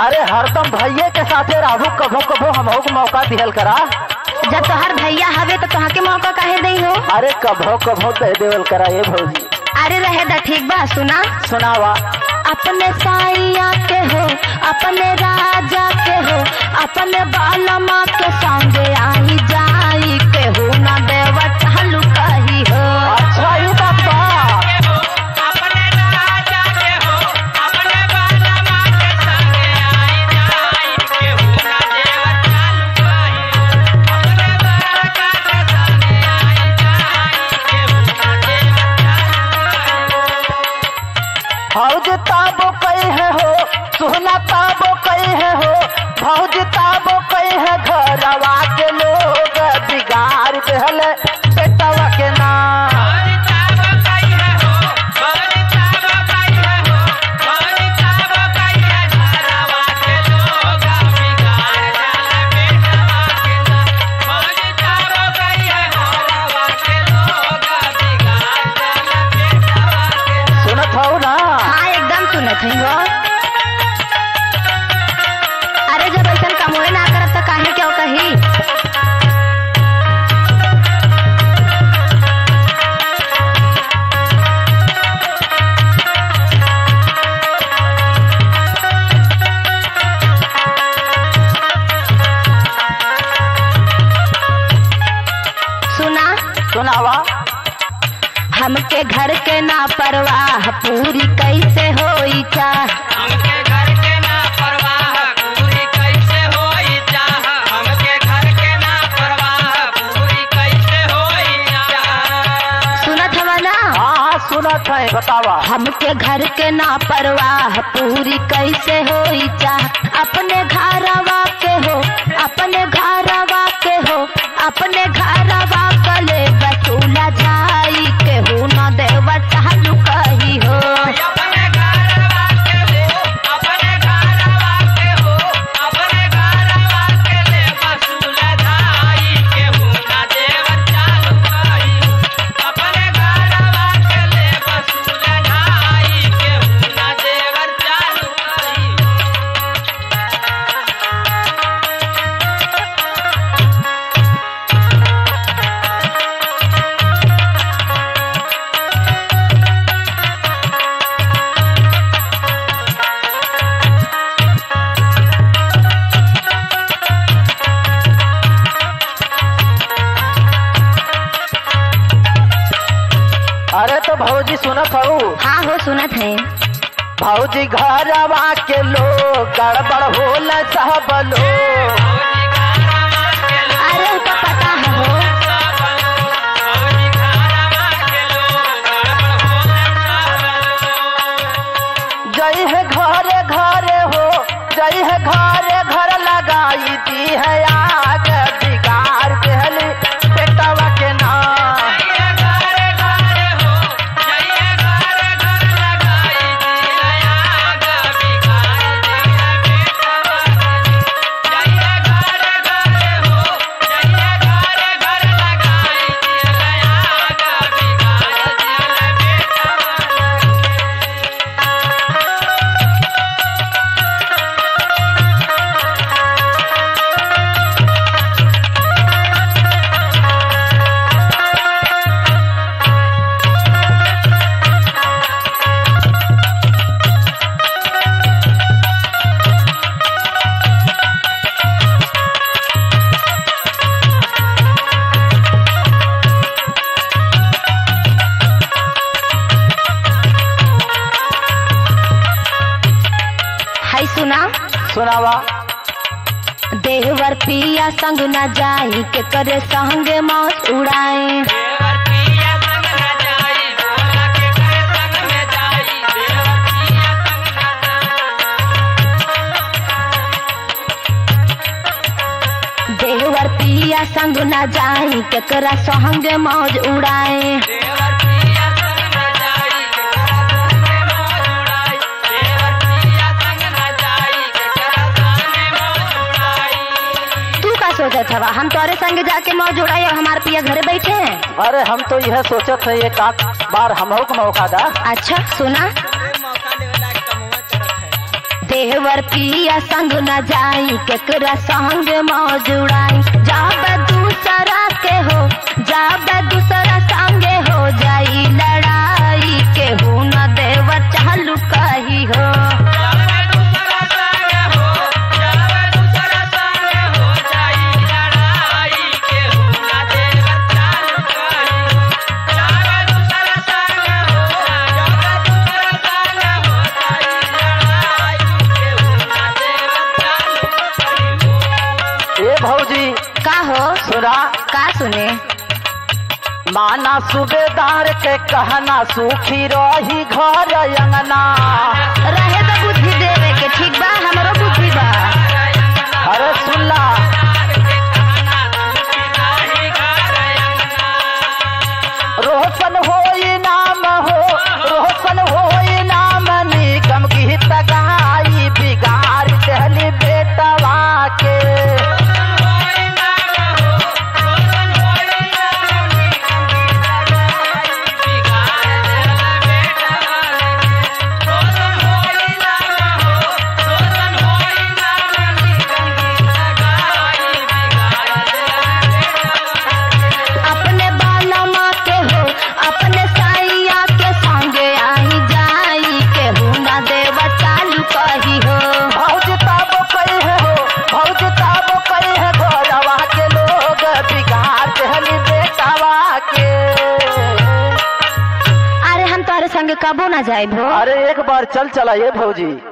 अरे हरदम भैया के साथे रहू, कभो कभो हमहू को मौका दिहल करा। जब तोहर भैया हवे तो तोहा के मौका काहे दई हो? अरे कभो कभो दे देवल करा ये भौजी। अरे रहे दा ठीक बा, सुना सुनावा। अपने साइया के हो, अपने राजा के हो, अपने बालमा के संगे आई जाई के हो ना देवत हलु कही हो। अच्छा ये बात बा। भौज ताबो कई है हो, सोना ताबो कई है हो, भौज ताबो कई है घरवा के लोग बिगाड़ देहल बेटवा के नाम। सुनत हो ना? हाँ एकदम सुनत हई हो। अरे जब ऐसा कमोए ना करब तो काहे क्यों कही। सुना सुनावा। हमके घर के ना परवाह पूरी कैसे होई चाह। हमके घर के ना परवाह पूरी कैसे होई चाह। हमके घर के ना परवाह पूरी कैसे होई चाह। सुनत हवा ना? हाँ सुनत है, बतावा। हमके घर के ना परवाह पूरी कैसे होई चाह। अपने घरवा के हो, अपने घरवा के हो, अपने घरवा कले बसूला जाई के हो न देवत हलु कही हो। अपने घरवा के हो, अपने घरवा के हो, अपने घरवा के ले वसूल धाई के हो ना देवर चालू कही हो। अपने घरवा के ले वसूल धाई के हो ना देवर चालू कही हो। अरे तो भौजी सुनत हो? हाँ हो सुनत है। भौजी घरवा के लोग गड़बड़ होला सब लोग। अरे तो पता है हो। जई है घरे घरे हो, जई है घरे घर लगाई दी है आग बिगाड़ देहली बेटवा के नाम। हाय सुना। सुनावा। देवर पिया संग न जाई के करे संगे मौत उड़ाए। देवर पिया संग न जाई के करे संगे मौज उड़ाए। तू का सोचत हवा हम तोरे संग जाके मौज उड़ाई और हमारे पिया घरे बैठे हैं? अरे हम तो यह सोचत है एक आध बार हमहू को मौका दा। अच्छा सुना। देवर पिया संग न जाई केकरा संग मौजुड़ाई जब दूसरा के हो जब दूसरा संगे हो जाई लड़ाई केहू न देवर चालू कही हो भौजी का हो सुना का सुने माना सूबेदार के कहना सूखी रही घर अंगना रहे तो बुद्धि देवे के ठीक बा हमरो बुद्धि बा अरे सुनला रोशन होई नाम हो रोशन होई नाम निगम गीत गाई बिगाड़ दहली बेटवा के संग कबो ना जाए भो अरे एक बार चल चला ये भौजी।